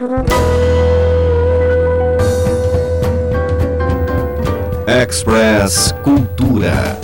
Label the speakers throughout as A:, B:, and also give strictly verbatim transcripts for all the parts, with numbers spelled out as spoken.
A: Express Cultura.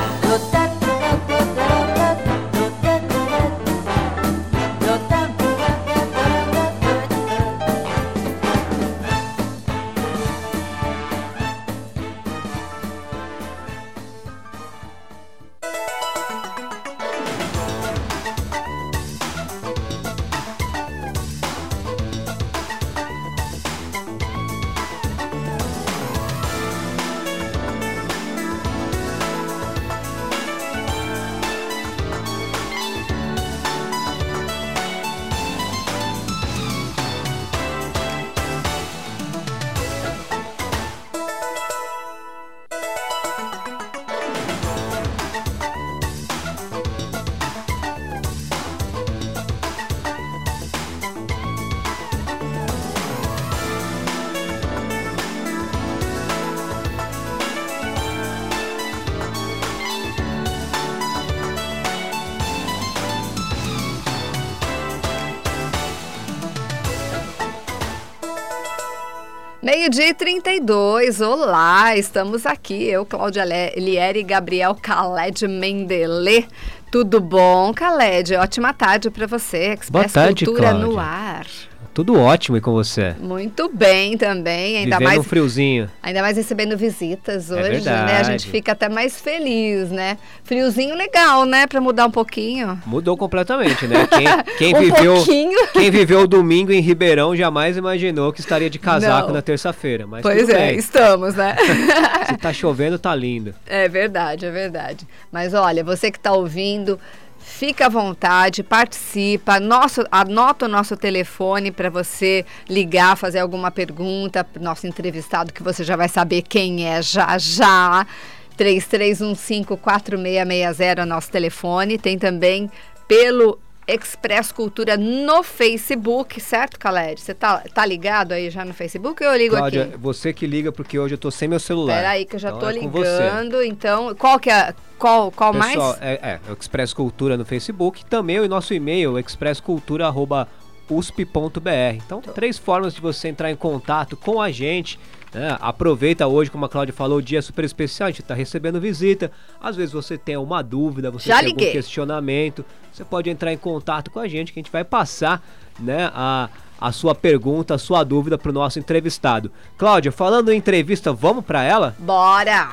B: Meio-dia e trinta e dois, olá, estamos aqui, eu, Cláudia Lieri e Gabriel Khaled Mendelê. Tudo bom, Khaled? Ótima tarde para você, Express
C: Boa tarde,
B: Cultura
C: Cláudia.
B: No ar.
C: Tudo ótimo e com você?
B: Muito bem também, ainda
C: Vivendo
B: mais
C: um friozinho.
B: Ainda mais recebendo visitas hoje,
C: É verdade.
B: né? A gente fica até mais feliz, né? Friozinho legal, né? Para mudar um pouquinho.
C: Mudou completamente, né? Quem, quem
B: um
C: viveu,
B: pouquinho.
C: Quem viveu o domingo em Ribeirão jamais imaginou que estaria de casaco
B: Não.
C: na terça-feira. Mas
B: Pois
C: tudo
B: é,
C: bem.
B: estamos, né?
C: Se tá chovendo, tá lindo.
B: É verdade, é verdade. Mas olha, você que está ouvindo, fica à vontade, participa, nosso, anota o nosso telefone para você ligar, fazer alguma pergunta para o nosso entrevistado, que você já vai saber quem é já já. três três um cinco, quatro seis seis zero é o nosso telefone. Tem também pelo Express Cultura no Facebook, certo, Khaled? Você tá, tá ligado aí já no Facebook ou eu ligo
C: Cláudia,
B: aqui?
C: você que liga porque hoje eu tô sem meu celular.
B: Espera aí que eu já
C: então
B: tô
C: é com
B: ligando.
C: você.
B: Então, qual que é, qual, qual
C: Pessoal,
B: mais?
C: é, é, é o Express Cultura no Facebook, também o nosso e-mail, express cultura arroba u s p ponto b r. Então,
B: Tô.
C: três formas de você entrar em contato com a gente. Né? Aproveita hoje, como a Cláudia falou, o dia é super especial, a gente está recebendo visita. Às vezes você tem uma dúvida, você
B: Já
C: tem
B: liguei.
C: algum questionamento, você pode entrar em contato com a gente, que a gente vai passar, né, a, a sua pergunta, a sua dúvida para o nosso entrevistado. Cláudia, falando em entrevista, vamos para ela?
B: Bora!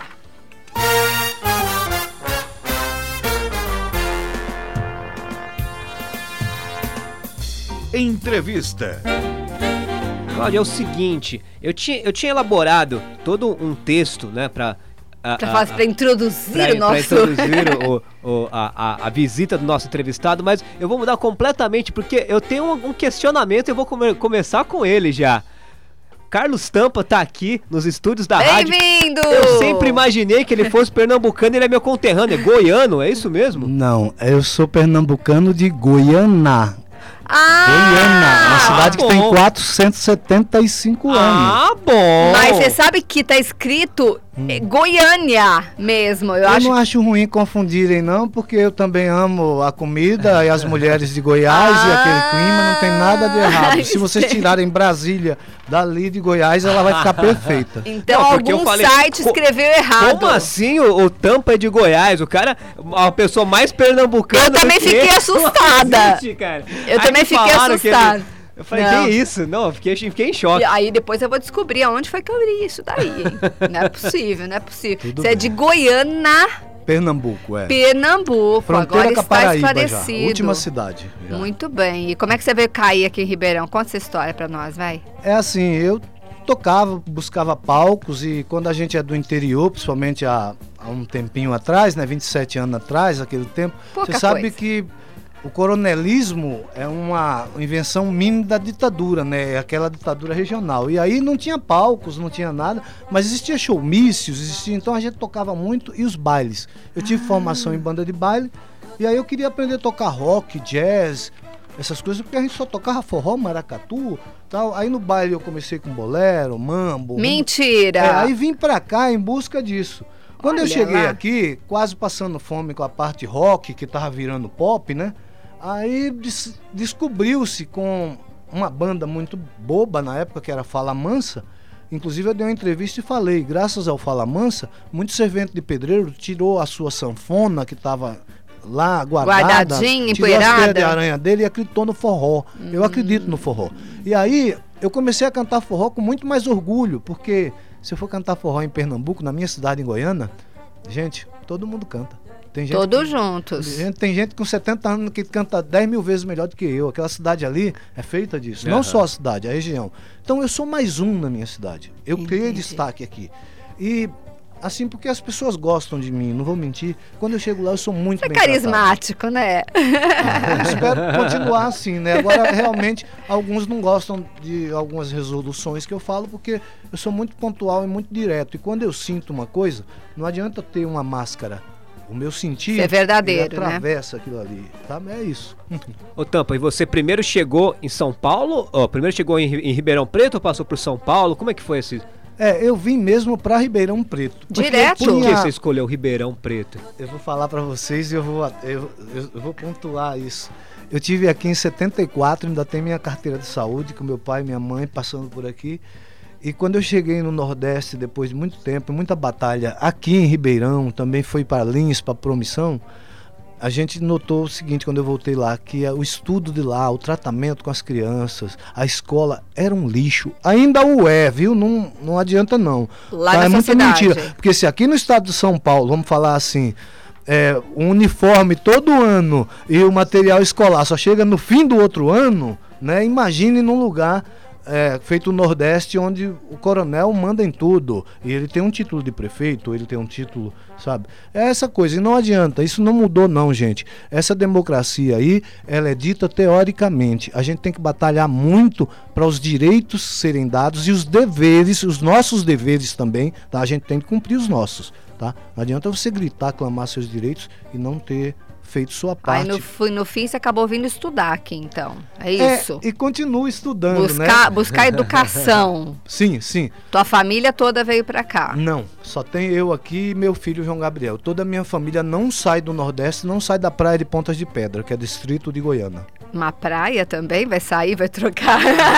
A: Entrevista.
C: Cláudia, é o seguinte, eu tinha, eu tinha elaborado todo um texto, né, para
B: Para introduzir
C: Pra,
B: o nosso...
C: pra introduzir o, o, a, a, a visita do nosso entrevistado, mas eu vou mudar completamente porque eu tenho um, um questionamento e eu vou come, começar com ele já. Carlos Tampa tá aqui nos estúdios da rádio.
B: Bem-vindo!
C: Eu sempre imaginei que ele fosse pernambucano, ele é meu conterrâneo, é goiano, é isso mesmo?
D: Não, eu sou pernambucano de Goiânia.
B: Ah!
D: Goiânia, uma cidade que
C: bom.
D: tem quatrocentos e setenta e cinco anos.
C: Ah, bom!
B: Mas você sabe que tá escrito eh, Goiânia mesmo, eu,
D: Eu
B: acho.
D: não acho ruim confundirem não, porque eu também amo a comida e as mulheres de Goiás
B: Ah,
D: e aquele clima, não tem nada de errado. Se vocês
B: sei.
D: tirarem Brasília dali de Goiás, ela vai ficar perfeita.
B: Então
C: Não, porque eu
B: algum
C: falei,
B: site
C: co-
B: escreveu errado.
C: Como assim o, o Tampa é de Goiás? O cara, a pessoa mais pernambucana
B: Eu
C: do
B: também
C: que
B: fiquei
C: ele.
B: assustada.
C: Não existe, cara.
B: Eu
C: Aí
B: também
C: que
B: fiquei
C: falaram que ele-
B: assustada.
C: Eu falei,
B: Não.
C: que isso? Não, eu fiquei, fiquei em choque.
B: E aí depois eu vou descobrir aonde foi que eu li isso daí, hein? Não é possível, não é possível.
D: Tudo
B: Você é
D: bem.
B: de Goiânia,
D: Pernambuco, é.
B: Pernambuco.
D: Fronteira
B: Agora
D: com a
B: está
D: Paraíba já,
B: esclarecido.
D: última cidade. já.
B: Muito bem. E como é que você veio cair aqui em Ribeirão? Conta essa história pra nós, vai.
D: É assim, eu tocava, buscava palcos e quando a gente é do interior, principalmente há, há um tempinho atrás, né, vinte e sete anos atrás, aquele tempo,
B: Pouca
D: você sabe
B: coisa.
D: que o coronelismo é uma invenção mínima da ditadura, né, aquela ditadura regional. E aí não tinha palcos, não tinha nada, mas existia showmícios, existia, então a gente tocava muito e os bailes. Eu tive
B: Ah.
D: formação em banda de baile e aí eu queria aprender a tocar rock, jazz, essas coisas, porque a gente só tocava forró, maracatu, tal. Aí no baile eu comecei com bolero, mambo.
B: Mentira!
D: É, aí vim pra cá em busca disso. Quando eu
B: Olha
D: cheguei
B: lá.
D: aqui, quase passando fome com a parte rock, que tava virando pop, né? Aí des- descobriu-se com uma banda muito boba na época, que era Fala Mansa. Inclusive eu dei uma entrevista e falei, graças ao Fala Mansa, muito servente de pedreiro tirou a sua sanfona que estava lá guardada,
B: guardadinha,
D: tirou as
B: empoeirada,
D: teias de aranha dele e acreditou no forró. Hum. Eu acredito no forró. E aí eu comecei a cantar forró com muito mais orgulho, porque se eu for cantar forró em Pernambuco, na minha cidade, em Goiânia, gente, todo mundo canta. Tem gente
B: Todos
D: que,
B: juntos.
D: Tem gente, tem gente com setenta anos que canta dez mil vezes melhor do que eu. Aquela cidade ali é feita disso. Uhum. Não só a cidade, a região. Então eu sou mais um na minha cidade. Eu Entendi. criei destaque aqui. E assim, porque as pessoas gostam de mim, não vou mentir. Quando eu chego lá, eu sou muito
B: Você
D: bem
B: é carismático,
D: tratado.
B: né?
D: Eu espero continuar assim, né? Agora, realmente, alguns não gostam de algumas resoluções que eu falo, porque eu sou muito pontual e muito direto. E quando eu sinto uma coisa, não adianta ter uma máscara. O meu sentir
B: é verdadeiro,
D: atravessa
B: né?
D: aquilo ali, tá? É isso.
C: Ô Tampa, e você primeiro chegou em São Paulo? Ó, primeiro chegou em, em Ribeirão Preto ou passou por São Paulo? Como é que foi esse...
D: É, eu vim mesmo pra Ribeirão Preto.
B: Direto?
C: Por que você escolheu Ribeirão Preto?
D: Eu vou falar pra vocês e eu vou, eu, eu, eu vou pontuar isso. Eu tive aqui em setenta e quatro, ainda tenho minha carteira de saúde, com meu pai e minha mãe passando por aqui. E quando eu cheguei no Nordeste, depois de muito tempo, muita batalha, aqui em Ribeirão, também foi para Lins, para Promissão, a gente notou o seguinte, quando eu voltei lá, que o estudo de lá, o tratamento com as crianças, a escola era um lixo. Ainda o é, viu? Não, não adianta não.
B: Lá
D: tá? É muita
B: cidade.
D: mentira. Porque se aqui no estado de São Paulo, vamos falar assim, é, o uniforme todo ano e o material escolar só chega no fim do outro ano, né? Imagine num lugar... É, feito no Nordeste, onde o coronel manda em tudo, e ele tem um título de prefeito, ele tem um título, sabe? É essa coisa, e não adianta, isso não mudou não, gente. Essa democracia aí, ela é dita teoricamente. A gente tem que batalhar muito para os direitos serem dados e os deveres, os nossos deveres também, tá? A gente tem que cumprir os nossos, tá? Não adianta você gritar, clamar seus direitos e não ter feito sua parte.
B: Aí no, no fim você acabou vindo estudar aqui, então. É isso?
D: É, e continua estudando,
B: buscar,
D: né?
B: Buscar educação.
D: Sim, sim.
B: Tua família toda veio pra cá?
D: Não, só tem eu aqui e meu filho João Gabriel. Toda a minha família não sai do Nordeste, não sai da praia de Pontas de Pedra, que é distrito de Goiânia.
B: Uma praia também? Vai sair, vai trocar?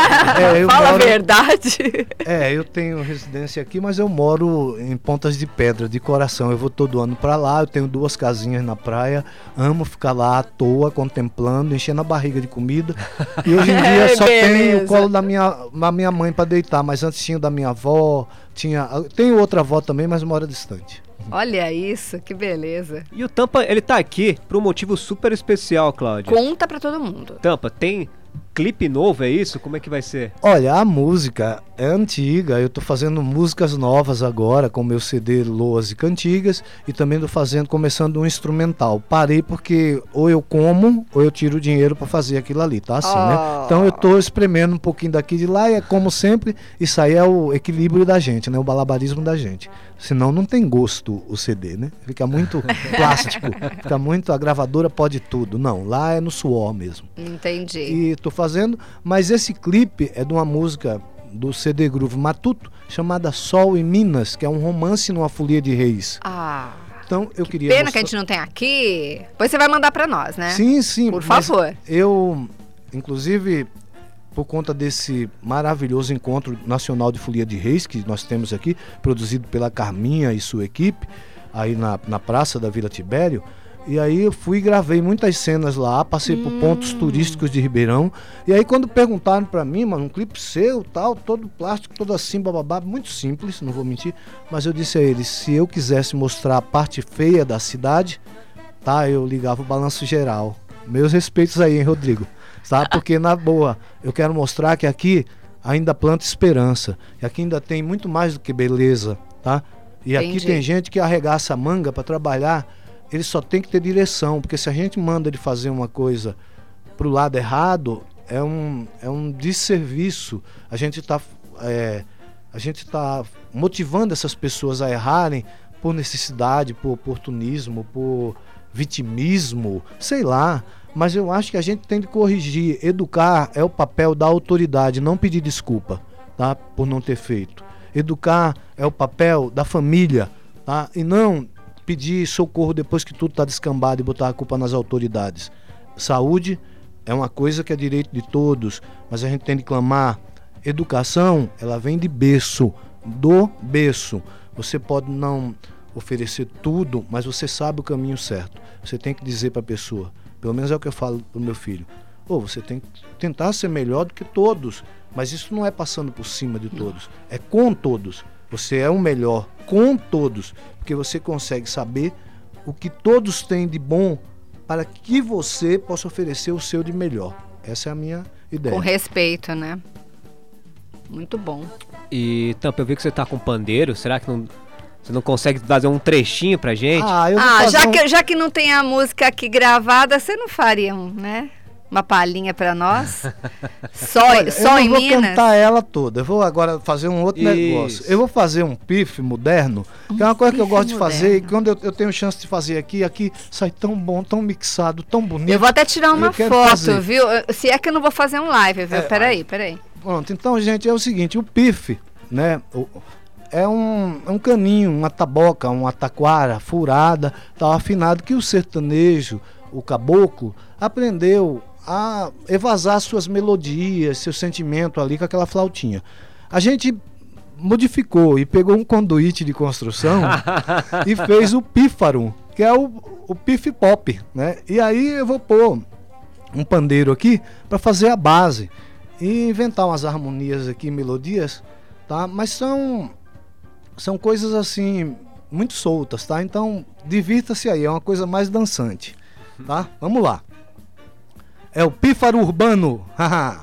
D: É, eu
B: Fala
D: moro...
B: a verdade.
D: É, eu tenho residência aqui, mas eu moro em Pontas de Pedra, de coração. Eu vou todo ano pra lá, eu tenho duas casinhas na praia, amo ficar lá à toa, contemplando, enchendo a barriga de comida. E hoje em dia só tenho o colo da minha, da minha mãe pra deitar, mas antes tinha o da minha avó, tinha... Tenho outra avó também, mas mora distante.
B: Olha isso, que beleza.
C: E o Tampa, ele tá aqui por um motivo super especial, Cláudia.
B: Conta pra todo mundo.
C: Tampa, tem clipe novo, é isso? Como é que vai ser?
D: Olha, a música é antiga, eu tô fazendo músicas novas agora com meu C D Loas e Cantigas e também tô fazendo, começando um instrumental. Parei porque ou eu como ou eu tiro dinheiro para fazer aquilo ali, tá assim, oh. né? Então eu tô espremendo um pouquinho daqui e de lá e é como sempre, isso aí é o equilíbrio da gente, né? O balabarismo da gente. Senão não tem gosto o C D, né? Fica muito plástico, fica muito, a gravadora pode tudo. Não, lá é no suor mesmo.
B: Entendi.
D: E tô fazendo, mas esse clipe é de uma música do C D Groove Matuto, chamada Sol em Minas, que é um romance numa folia de reis.
B: Ah,
D: então eu
B: que
D: queria
B: pena
D: mostrar...
B: que a gente não tem aqui. Depois você vai mandar pra nós, né?
D: Sim, sim.
B: Por favor.
D: Eu, inclusive, por conta desse maravilhoso encontro nacional de folia de reis que nós temos aqui, produzido pela Carminha e sua equipe, aí na, na praça da Vila Tibério, e aí eu fui e gravei muitas cenas lá, passei hum. por pontos turísticos de Ribeirão. E aí quando perguntaram pra mim, mano, um clipe seu, tal, todo plástico, todo assim, bababá, muito simples, não vou mentir. Mas eu disse a eles, se eu quisesse mostrar a parte feia da cidade, tá, eu ligava o balanço geral. Meus respeitos aí, hein, Rodrigo? Tá? Porque na boa, eu quero mostrar que aqui ainda planta esperança. E aqui ainda tem muito mais do que beleza, tá? E Entendi. Aqui tem gente que arregaça a manga pra trabalhar. Ele só tem que ter direção, porque se a gente manda ele fazer uma coisa pro lado errado, é um, é um desserviço. A gente está é, a gente tá motivando essas pessoas a errarem por necessidade, por oportunismo, por vitimismo, sei lá. Mas eu acho que a gente tem que corrigir. Educar é o papel da autoridade, não pedir desculpa, tá, por não ter feito. Educar é o papel da família, tá, e não pedir socorro depois que tudo está descambado e botar a culpa nas autoridades. Saúde é uma coisa que é direito de todos, mas a gente tem de clamar. Educação, ela vem de berço, do berço. Você pode não oferecer tudo, mas você sabe o caminho certo. Você tem que dizer para a pessoa, pelo menos é o que eu falo para o meu filho, oh, você tem que tentar ser melhor do que todos, mas isso não é passando por cima de todos, é com todos. Você é o melhor com todos, porque você consegue saber o que todos têm de bom para que você possa oferecer o seu de melhor. Essa é a minha ideia.
B: Com respeito, né? Muito bom.
C: E, Tampa, eu vi que você tá com pandeiro, será que não, você não consegue fazer um trechinho pra gente?
D: Ah, eu vou
B: Ah,
D: fazer
B: já,
D: um-
B: que, já que não tem a música aqui gravada, você não faria um, né? Uma palhinha pra nós? Só,
D: Olha,
B: só
D: eu
B: em
D: não vou
B: Minas?
D: cantar ela toda. Eu vou agora fazer um outro
C: Isso.
D: negócio. Eu vou fazer um pife moderno, que é uma coisa que eu
B: pife
D: gosto de fazer. E
B: moderno.
D: quando eu, eu tenho chance de fazer aqui, aqui sai tão bom, tão mixado, tão bonito.
B: Eu vou até tirar uma
D: Eu quero
B: foto,
D: fazer.
B: viu? Eu- Se é que eu não vou fazer um live, viu?
D: É,
B: peraí, peraí.
D: Pronto, então, gente, é o seguinte, o pife, né, o- é um, é um caninho, uma taboca, uma taquara furada, tal, afinado, que o sertanejo, o caboclo, aprendeu a evasar suas melodias, seu sentimento ali com aquela flautinha. A gente modificou e pegou um conduíte de construção e fez o pífaro, que é o, o pife pop, né? E aí eu vou pôr um pandeiro aqui para fazer a base e inventar umas harmonias aqui, melodias, tá? Mas são são coisas assim muito soltas, tá? Então divirta-se aí, é uma coisa mais dançante, tá? Vamos lá. É o pífaro urbano. Haha.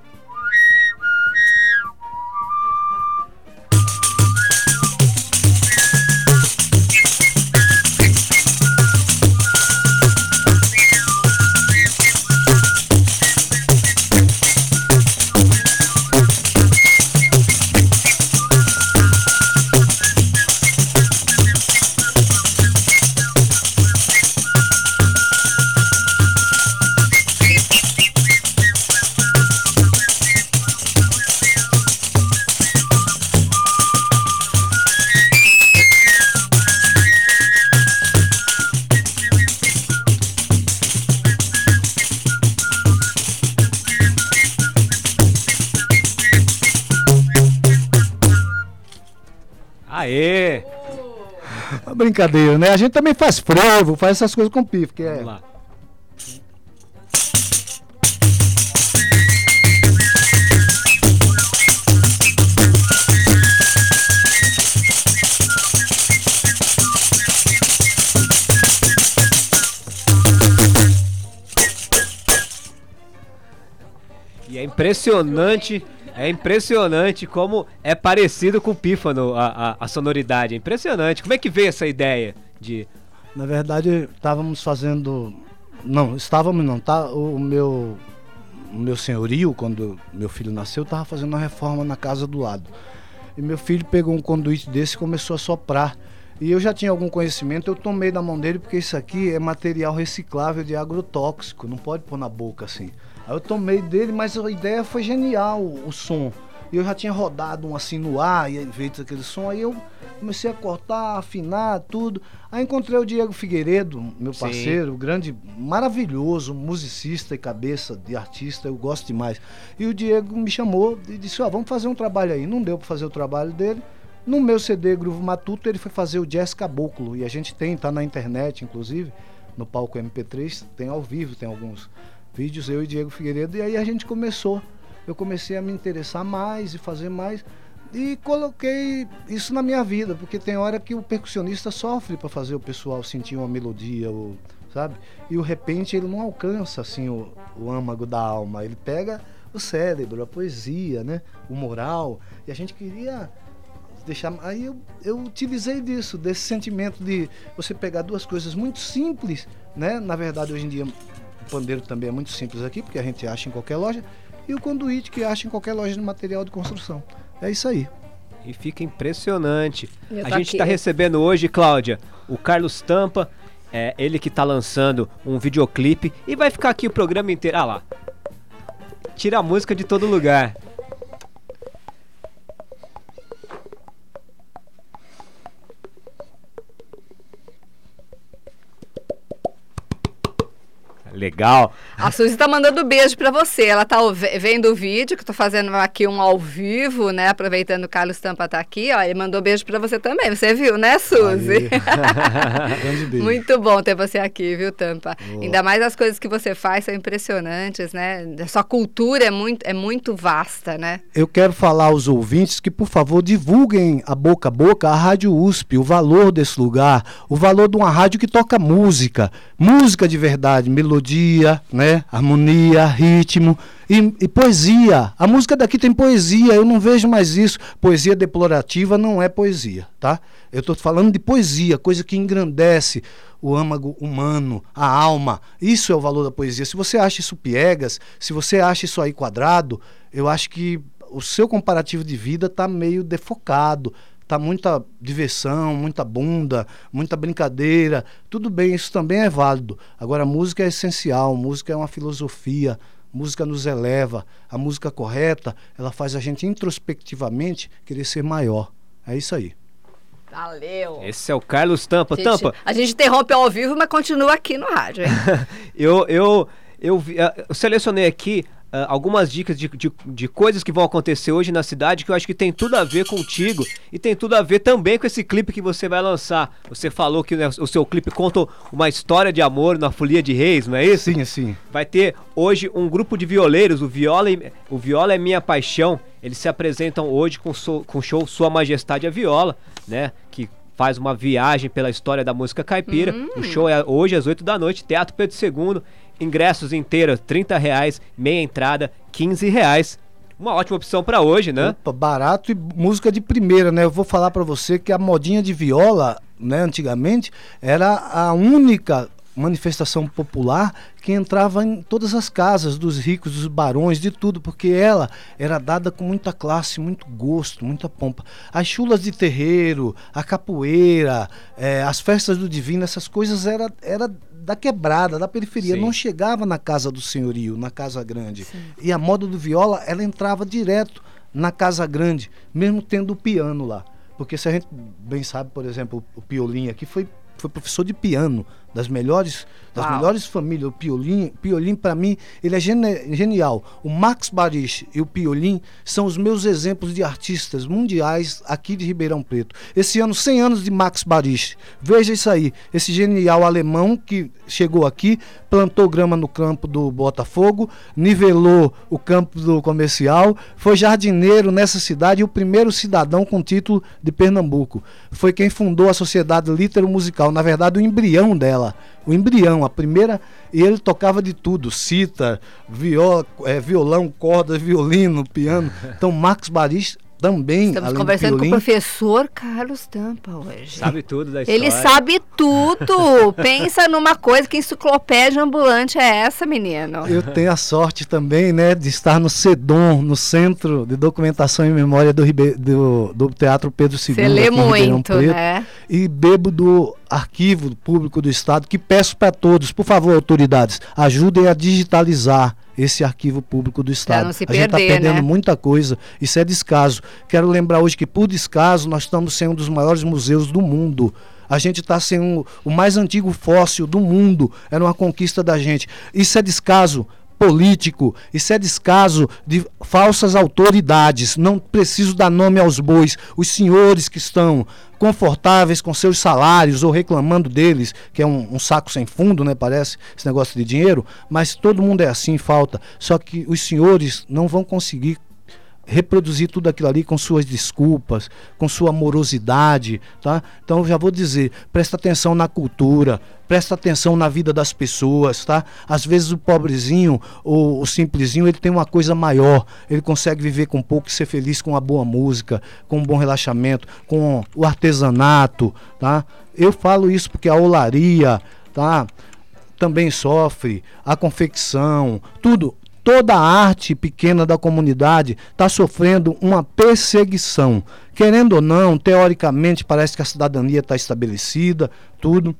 C: Aê!
D: Brincadeira, né? A gente também faz frevo, faz essas coisas com pife, que é.
C: Vamos lá. E é impressionante, é impressionante como é parecido com o pífano a, a, a sonoridade. É impressionante. Como é que veio essa ideia de...
D: Na verdade, estávamos fazendo. Não, estávamos não, tá? O meu, o meu senhorio, quando meu filho nasceu, estava fazendo uma reforma na casa do lado. E meu filho pegou um conduíte desse e começou a soprar. E eu já tinha algum conhecimento, eu tomei da mão dele, porque isso aqui é material reciclável de agrotóxico, não pode pôr na boca assim. Aí eu tomei dele, mas a ideia foi genial, o, o som. E eu já tinha rodado um assim no ar, e feito aquele som, aí eu comecei a cortar, afinar, tudo. Aí encontrei o Diego Figueiredo, meu
C: Sim.
D: parceiro, grande, maravilhoso, musicista e cabeça de artista, eu gosto demais. E o Diego me chamou e disse, ó, vamos fazer um trabalho aí. Não deu para fazer o trabalho dele. No meu C D Groove Matuto, ele foi fazer o Jazz Caboclo, e a gente tem, tá na internet, inclusive, no palco M P três, tem ao vivo, tem alguns vídeos, eu e Diego Figueiredo, e aí a gente começou. Eu comecei a me interessar mais e fazer mais, e coloquei isso na minha vida, porque tem hora que o percussionista sofre para fazer o pessoal sentir uma melodia, ou, sabe? E o repente ele não alcança assim o, o âmago da alma, ele pega o cérebro, a poesia, né? O moral, e a gente queria deixar. Aí eu, eu utilizei disso, desse sentimento de você pegar duas coisas muito simples, né? Na verdade, hoje em dia, o pandeiro também é muito simples aqui, porque a gente acha em qualquer loja, e o conduíte que acha em qualquer loja de material de construção. É isso aí.
C: E fica impressionante.
B: Eu
C: A
B: tô
C: gente
B: aqui.
C: está recebendo hoje, Cláudia, o Carlos Tampa, é ele que está lançando um videoclipe e vai ficar aqui o programa inteiro. Ah lá. Tira a música de todo lugar. Legal.
B: A Suzy tá mandando beijo pra você. Ela tá ouve- vendo o vídeo, que eu tô fazendo aqui um ao vivo, né? Aproveitando o Carlos Tampa tá aqui, ó. Ele mandou beijo pra você também. Você viu, né, Suzy?
D: Grande beijo.
B: Muito bom ter você aqui, viu, Tampa?
D: Boa.
B: Ainda mais as coisas que você faz são impressionantes, né? A sua cultura é muito, é muito vasta, né?
D: Eu quero falar aos ouvintes que, por favor, divulguem a boca a boca a Rádio U S P, o valor desse lugar, o valor de uma rádio que toca música, música de verdade, melodia, né, harmonia, ritmo e, e poesia. A música daqui tem poesia, eu não vejo mais isso. Poesia deplorativa não é poesia, tá? Eu estou falando de poesia, coisa que engrandece o âmago humano, a alma. Isso é o valor da poesia. Se você acha isso piegas, se você acha isso aí quadrado, eu acho que o seu comparativo de vida está meio defocado. Tá muita diversão, muita bunda, muita brincadeira. Tudo bem, isso também é válido. Agora, a música é essencial, música é uma filosofia, música nos eleva. A música correta, ela faz a gente introspectivamente querer ser maior. É isso aí.
B: Valeu.
C: Esse é o Carlos Tampa.
B: A gente,
C: Tampa,
B: a gente interrompe ao vivo, mas continua aqui no rádio, hein?
C: eu, eu, eu, vi- ah, eu selecionei aqui ah, algumas dicas de, de, de coisas que vão acontecer hoje na cidade que eu acho que tem tudo a ver contigo e tem tudo a ver também com esse clipe que você vai lançar. Você falou que, né, o seu clipe conta uma história de amor na Folia de Reis, não é isso?
D: Sim, sim.
C: Vai ter hoje um grupo de violeiros, o Viola, e- o Viola é Minha Paixão. Eles se apresentam hoje com o com o show Sua Majestade a Viola, né? Que faz uma viagem pela história da música caipira. O show é hoje às oito da noite, Teatro Pedro segundo. Ingressos inteiros, trinta reais. Meia entrada, quinze reais. Uma ótima opção pra hoje, né?
D: Opa, barato e música de primeira, né? Eu vou falar pra você que a modinha de viola, né, antigamente, era a única manifestação popular que entrava em todas as casas dos ricos, dos barões, de tudo, porque ela era dada com muita classe, muito gosto, muita pompa. As chulas de terreiro, a capoeira, eh, as festas do divino, essas coisas era, era da quebrada, da periferia,
C: Sim.
D: não chegava na casa do senhorio, na casa grande. E a moda do viola, ela entrava direto na casa grande, mesmo tendo o piano lá. Porque se a gente bem sabe, por exemplo, o Piolim aqui foi, foi professor de piano, das melhores, das
B: Uau.
D: melhores famílias. O Piolim, Piolim para mim, ele é gene- genial. O Max Barich e o Piolim são os meus exemplos de artistas mundiais aqui de Ribeirão Preto. Esse ano, cem anos de Max Barich. Veja isso aí, esse genial alemão que chegou aqui, plantou grama no campo do Botafogo, nivelou o campo do Comercial, foi jardineiro nessa cidade e o primeiro cidadão com título de Pernambuco. Foi quem fundou a Sociedade Litero-Musical, na verdade o embrião dela, o embrião, a primeira, e ele tocava de tudo, cítara, viola, é, violão, cordas, violino, piano. Então Max Barich também,
B: Estamos
D: além do
B: conversando com o
D: Piolim,
B: professor Carlos Tampa hoje.
C: Sabe tudo da história.
B: Ele sabe tudo. Pensa numa coisa, que enciclopédia ambulante é essa, menino?
D: eu tenho a sorte também, né, de estar no CEDOM, no Centro de Documentação e Memória do, Ribe... do, do Teatro Pedro segundo.
B: Você lê
D: aqui em Ribeirão
B: muito,
D: Preto,
B: né?
D: E bebo do Arquivo Público do Estado, que peço para todos, por favor, autoridades, ajudem a digitalizar esse arquivo público do Estado.
B: não se
D: a gente está
B: perder,
D: perdendo
B: né?
D: muita coisa, isso é descaso. Quero lembrar hoje que, por descaso, nós estamos sem um dos maiores museus do mundo. A gente está sem um, o mais antigo fóssil do mundo, era uma conquista da gente. Isso é descaso político, isso é descaso de falsas autoridades. Não preciso dar nome aos bois. Os senhores que estão confortáveis com seus salários ou reclamando deles, que é um, um saco sem fundo, né, parece, esse negócio de dinheiro, mas todo mundo é assim, falta. Só que os senhores não vão conseguir reproduzir tudo aquilo ali com suas desculpas, com sua morosidade, tá? Então já vou dizer, presta atenção na cultura, presta atenção na vida das pessoas, tá? Às vezes o pobrezinho ou o simplesinho, ele tem uma coisa maior, ele consegue viver com pouco e ser feliz com uma boa música, com um bom relaxamento, com o artesanato, tá? Eu falo isso porque a olaria, tá? Também sofre, a confecção, tudo. Toda a arte pequena da comunidade está sofrendo uma perseguição. Querendo ou não, teoricamente parece que a cidadania está estabelecida, tudo.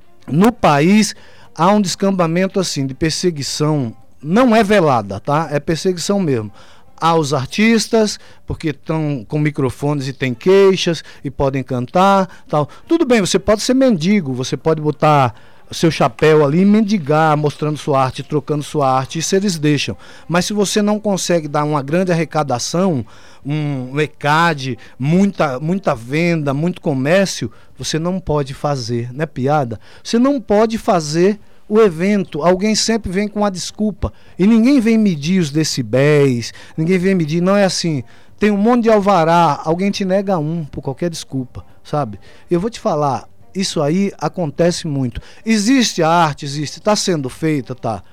D: No país há um descambamento assim de perseguição, não é velada, tá? É perseguição mesmo. Aos artistas, porque estão com microfones e tem queixas e podem cantar, tal. Tudo bem, você pode ser mendigo, você pode botar seu chapéu ali, mendigar, mostrando sua arte, trocando sua arte, isso eles deixam. Mas se você não consegue dar uma grande arrecadação, um E C A D, muita, muita venda, muito comércio, você não pode fazer, não é piada? Você não pode fazer o evento. Alguém sempre vem com uma desculpa. E ninguém vem medir os decibéis, ninguém vem medir, não é assim. Tem um monte de alvará, alguém te nega um por qualquer desculpa, sabe? Eu vou te falar, isso aí acontece muito. Existe a arte, existe, está sendo feita, tá.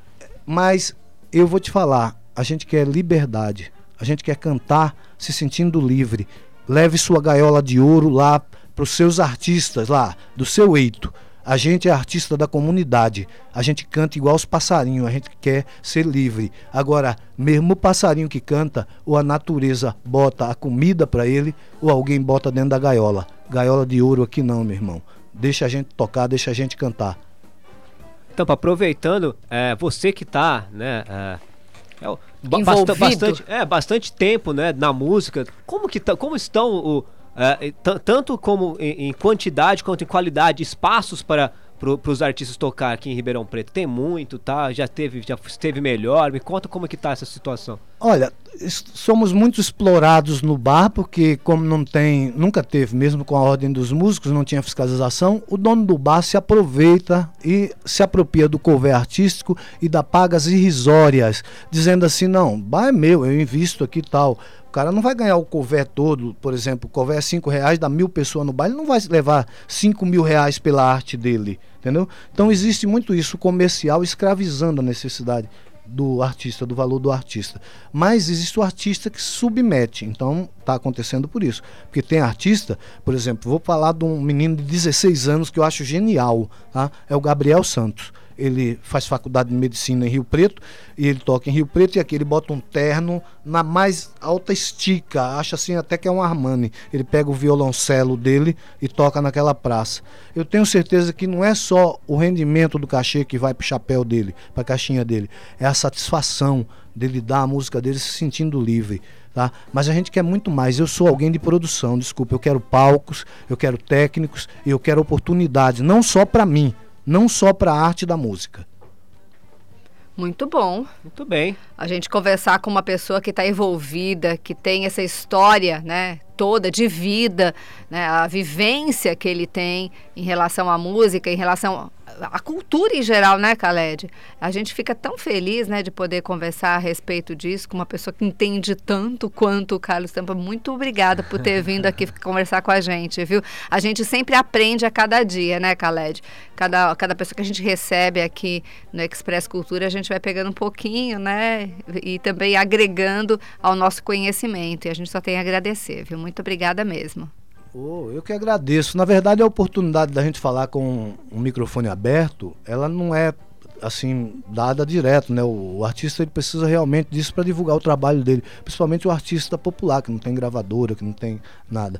D: Mas eu vou te falar, a gente quer liberdade, a gente quer cantar se sentindo livre. Leve sua gaiola de ouro lá para os seus artistas lá, do seu eito. A gente é artista da comunidade, a gente canta igual os passarinhos, a gente quer ser livre. Agora, mesmo o passarinho que canta, ou a natureza bota a comida para ele, ou alguém bota dentro da gaiola. Gaiola de ouro aqui não, meu irmão. Deixa a gente tocar, deixa a gente cantar.
C: Então, aproveitando, é, você que está, né, é, é,
B: Envolvido.
C: bastante, é, bastante tempo, né, na música, como, que tá, como estão o... É, t- tanto como em, em quantidade quanto em qualidade, espaços para pro, os artistas tocar aqui em Ribeirão Preto? Tem muito, tá? Já teve, já esteve melhor? Me conta como é que tá essa situação.
D: Olha, somos muito explorados no bar, porque como não tem, nunca teve, mesmo com a ordem dos músicos, não tinha fiscalização, o dono do bar se aproveita e se apropria do couvert artístico e dá pagas irrisórias, dizendo assim, não, o bar é meu, eu invisto aqui e tal. O cara não vai ganhar o couvert todo, por exemplo, o couvert é cinco reais, dá mil pessoas no bar, ele não vai levar cinco mil reais pela arte dele, entendeu? Então existe muito isso, comercial, escravizando a necessidade do artista, do valor do artista. Mas existe o artista que se submete, então está acontecendo por isso. Porque tem artista, por exemplo, vou falar de um menino de dezesseis anos que eu acho genial, tá? É o Gabriel Santos. Ele faz faculdade de medicina em Rio Preto e ele toca em Rio Preto, e aqui ele bota um terno na mais alta estica, acha assim até que é um Armani. Ele pega o violoncelo dele e toca naquela praça. Eu tenho certeza que não é só o rendimento do cachê que vai pro chapéu dele, pra caixinha dele, é a satisfação dele dar a música dele se sentindo livre, tá? Mas a gente quer muito mais. Eu sou alguém de produção, desculpa, eu quero palcos, eu quero técnicos e eu quero oportunidades, não só para mim, não só para a arte da música.
B: Muito bom.
C: Muito bem.
B: A gente conversar com uma pessoa que está envolvida, que tem essa história, né, toda de vida, né, a vivência que ele tem em relação à música, em relação à cultura em geral, né, Khaled? A gente fica tão feliz, né, de poder conversar a respeito disso com uma pessoa que entende tanto quanto o Carlos Stampa. Muito obrigada por ter vindo aqui conversar com a gente, viu? A gente sempre aprende a cada dia, né, Khaled? Cada, cada pessoa que a gente recebe aqui no Express Cultura, a gente vai pegando um pouquinho, né, e também agregando ao nosso conhecimento. E a gente só tem a agradecer, viu? Muito obrigada mesmo.
D: Oh, eu que agradeço. Na verdade, a oportunidade da gente falar com um microfone aberto, ela não é assim dada direto, né? O, o artista ele precisa realmente disso para divulgar o trabalho dele, principalmente o artista popular, que não tem gravadora, que não tem nada.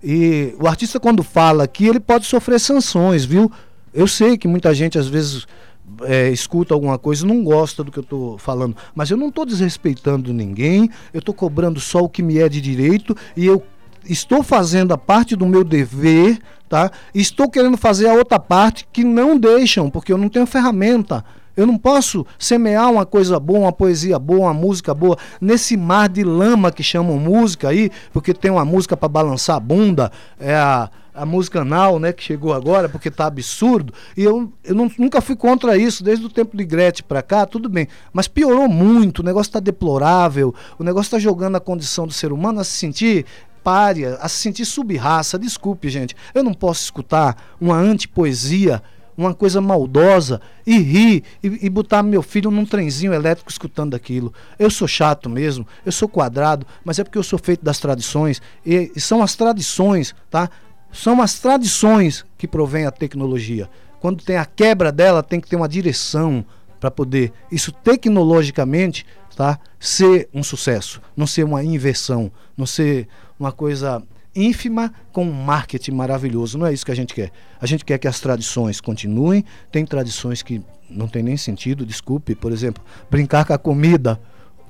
D: E o artista, quando fala aqui, ele pode sofrer sanções, viu? Eu sei que muita gente às vezes é, escuta alguma coisa e não gosta do que eu estou falando, mas eu não estou desrespeitando ninguém, eu estou cobrando só o que me é de direito e eu estou fazendo a parte do meu dever, tá? Estou querendo fazer a outra parte que não deixam, porque eu não tenho ferramenta. Eu não posso semear uma coisa boa, uma poesia boa, uma música boa, nesse mar de lama que chamam música aí, porque tem uma música para balançar a bunda, é a, a música anal, né, que chegou agora, porque tá absurdo, e eu, eu não, nunca fui contra isso, desde o tempo de Gretchen para cá, tudo bem, mas piorou muito, o negócio tá deplorável, o negócio tá jogando a condição do ser humano a se sentir pária, a se sentir sub-raça. Desculpe, gente, eu não posso escutar uma antipoesia, uma coisa maldosa, e rir, e, e botar meu filho num trenzinho elétrico escutando aquilo. Eu sou chato mesmo, eu sou quadrado, mas é porque eu sou feito das tradições, e, e são as tradições, tá? São as tradições que provém a tecnologia. Quando tem a quebra dela, tem que ter uma direção para poder, isso tecnologicamente, tá, ser um sucesso, não ser uma inversão, não ser uma coisa ínfima com um marketing maravilhoso. Não é isso que a gente quer. A gente quer que as tradições continuem. Tem tradições que não tem nem sentido, desculpe, por exemplo, brincar com a comida,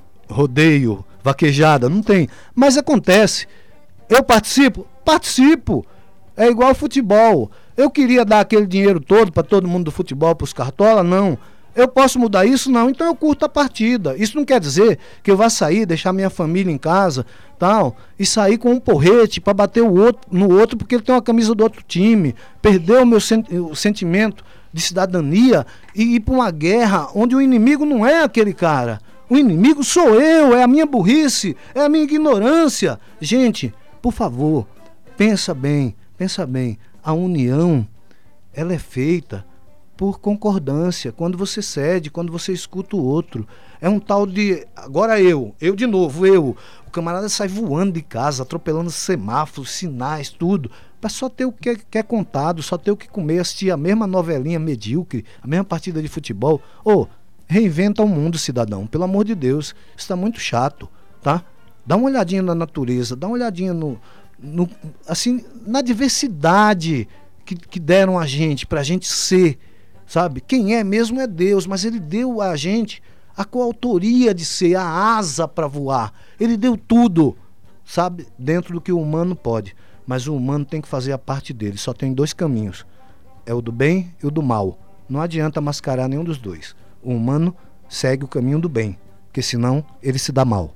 D: rodeio, vaquejada, não tem, mas acontece. Eu participo? Participo. É igual futebol. Eu queria dar aquele dinheiro todo para todo mundo do futebol, para os cartola? Não. Eu posso mudar isso? Não. Então eu curto a partida. Isso não quer dizer que eu vá sair, deixar minha família em casa, tal, e sair com um porrete para bater o outro, no outro porque ele tem uma camisa do outro time, perder o meu sen- o sentimento de cidadania e ir para uma guerra onde o inimigo não é aquele cara. O inimigo sou eu, é a minha burrice, é a minha ignorância. Gente, por favor, pensa bem, pensa bem. A união, ela é feita por concordância, quando você cede, quando você escuta o outro. É um tal de... Agora eu, eu de novo, eu. O camarada sai voando de casa, atropelando semáforos, sinais, tudo, para só ter o que é, que é contado, só ter o que comer, assistir a mesma novelinha medíocre, a mesma partida de futebol. Ô, oh, reinventa o mundo, cidadão, pelo amor de Deus. Isso está muito chato, tá? Dá uma olhadinha na natureza, dá uma olhadinha no... no assim, na diversidade que, que deram a gente, pra gente ser, sabe? Quem é mesmo é Deus, mas ele deu a gente a coautoria de ser, a asa para voar. Ele deu tudo, sabe? Dentro do que o humano pode. Mas o humano tem que fazer a parte dele. Só tem dois caminhos. É o do bem e o do mal. Não adianta mascarar nenhum dos dois. O humano segue o caminho do bem, porque senão ele se dá mal.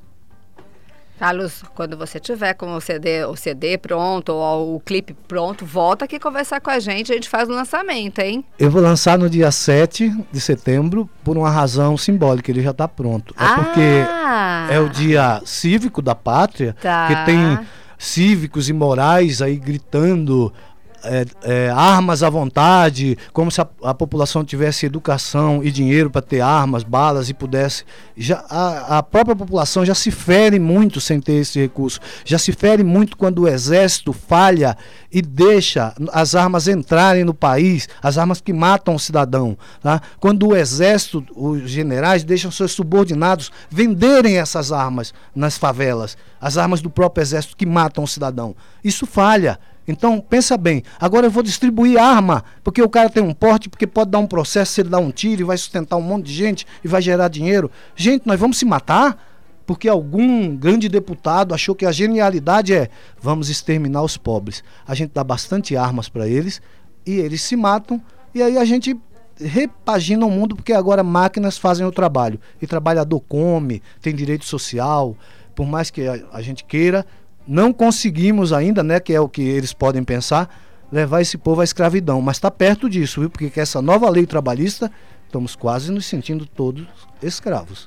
B: Carlos, quando você tiver com o C D, o C D pronto ou o clipe pronto, volta aqui conversar com a gente, a gente faz o lançamento, hein?
D: Eu vou lançar no dia sete de setembro por uma razão simbólica, ele já está pronto. É
B: ah,
D: porque é o dia cívico da pátria,
B: tá.
D: que tem cívicos e morais aí gritando... É, é, armas à vontade, como se a, a população tivesse educação e dinheiro para ter armas, balas e pudesse. Já, a, a própria população já se fere muito sem ter esse recurso. Já se fere muito quando o exército falha e deixa as armas entrarem no país, as armas que matam o cidadão. Tá? Quando o exército, os generais, deixam seus subordinados venderem essas armas nas favelas, as armas do próprio exército que matam o cidadão. Isso falha. Então, pensa bem, agora eu vou distribuir arma, porque o cara tem um porte, porque pode dar um processo, se ele dá um tiro e vai sustentar um monte de gente e vai gerar dinheiro. Gente, nós vamos se matar? Porque algum grande deputado achou que a genialidade é, vamos exterminar os pobres. A gente dá bastante armas para eles e eles se matam e aí a gente repagina o mundo porque agora máquinas fazem o trabalho. E trabalhador come, tem direito social, por mais que a, a gente queira... Não conseguimos ainda, né, que é o que eles podem pensar, levar esse povo à escravidão. Mas está perto disso, viu? Porque com essa nova lei trabalhista, estamos quase nos sentindo todos escravos.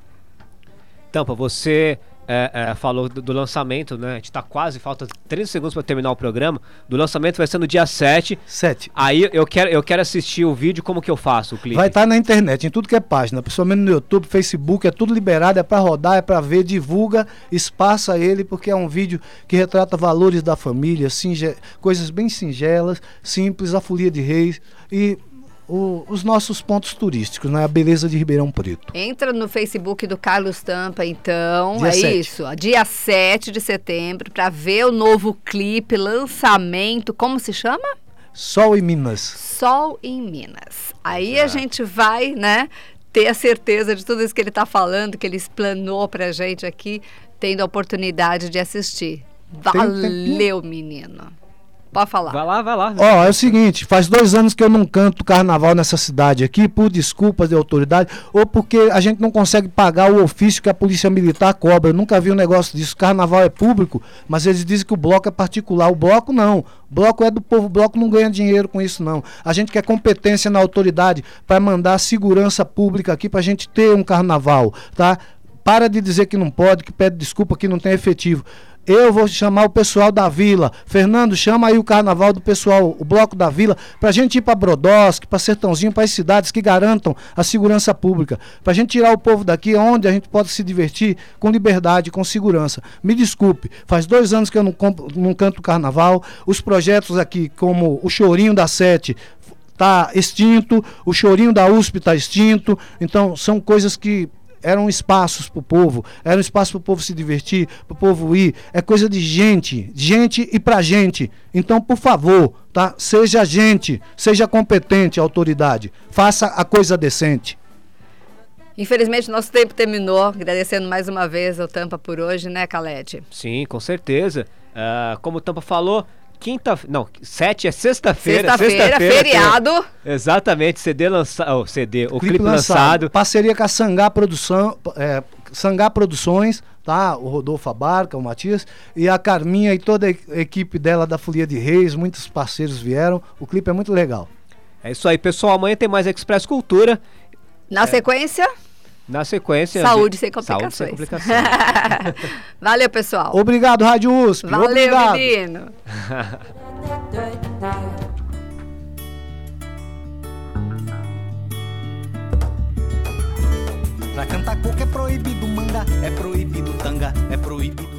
C: Tampa, você é, é, falou do, do lançamento, né? A gente está quase, falta trinta segundos para terminar o programa. Do lançamento vai ser no dia sete.
D: sete.
C: Aí eu quero, eu quero assistir o vídeo, como que eu faço o clipe?
D: Vai estar tá na internet, em tudo que é página, principalmente no YouTube, Facebook, é tudo liberado, é para rodar, é para ver, divulga, espaça ele, porque é um vídeo que retrata valores da família, singe- coisas bem singelas, simples, a folia de reis e... O, os nossos pontos turísticos, né? A beleza de Ribeirão Preto.
B: Entra no Facebook do Carlos Tampa, então,
D: dia
B: é
D: sete.
B: Isso, ó, dia sete de setembro, para ver o novo clipe, lançamento, como se chama?
D: Sol em Minas.
B: Sol em Minas. Aí Exato. A gente vai, né, ter a certeza de tudo isso que ele está falando, que ele explanou pra gente aqui, tendo a oportunidade de assistir. Valeu, menino. Pode falar.
C: Vai lá, vai lá.
D: Ó, oh, é o seguinte, faz dois anos que eu não canto carnaval nessa cidade aqui, por desculpas de autoridade, ou porque a gente não consegue pagar o ofício que a polícia militar cobra. Eu nunca vi um negócio disso. Carnaval é público, mas eles dizem que o bloco é particular. O bloco não. O bloco é do povo. O bloco não ganha dinheiro com isso, não. A gente quer competência na autoridade para mandar segurança pública aqui pra gente ter um carnaval, tá? Para de dizer que não pode, que pede desculpa, que não tem efetivo. Eu vou chamar o pessoal da vila. Fernando, chama aí o carnaval do pessoal, o bloco da vila, pra gente ir pra Brodowski, pra Sertãozinho, para as cidades que garantam a segurança pública. Pra gente tirar o povo daqui onde a gente pode se divertir com liberdade, com segurança. Me desculpe, faz dois anos que eu não, compro, não canto carnaval. Os projetos aqui, como o Chorinho da Sete, tá extinto, o Chorinho da U S P tá extinto. Então, são coisas que... eram espaços para o povo, era um espaço para o povo se divertir, para o povo ir, é coisa de gente, gente e pra gente. Então, por favor, tá? Seja gente, seja competente, autoridade, faça a coisa decente.
B: Infelizmente, nosso tempo terminou, agradecendo mais uma vez ao Tampa por hoje, né, Calete?
C: Sim, com certeza. Uh, como o Tampa falou, quinta, não, sete é sexta-feira.
B: Sexta-feira,
C: sexta-feira,
B: feriado.
C: Exatamente, C D lançado, oh, C D, o clipe,
D: Clipe lançado.
C: lançado.
D: Parceria com a Sangá Produção, é, Sangá Produções, tá? O Rodolfo Abarca, o Matias, e a Carminha e toda a equipe dela da Folia de Reis, muitos parceiros vieram. O clipe é muito legal.
C: É isso aí, pessoal. Amanhã tem mais Express Cultura.
B: Na sequência,
C: Na sequência...
B: saúde sem complicações.
C: Saúde sem complicações.
B: Valeu, pessoal.
D: Obrigado, Rádio U S P.
B: Valeu,
D: Obrigado.
B: menino.
E: Pra cantar coco é proibido manga, é proibido tanga, é proibido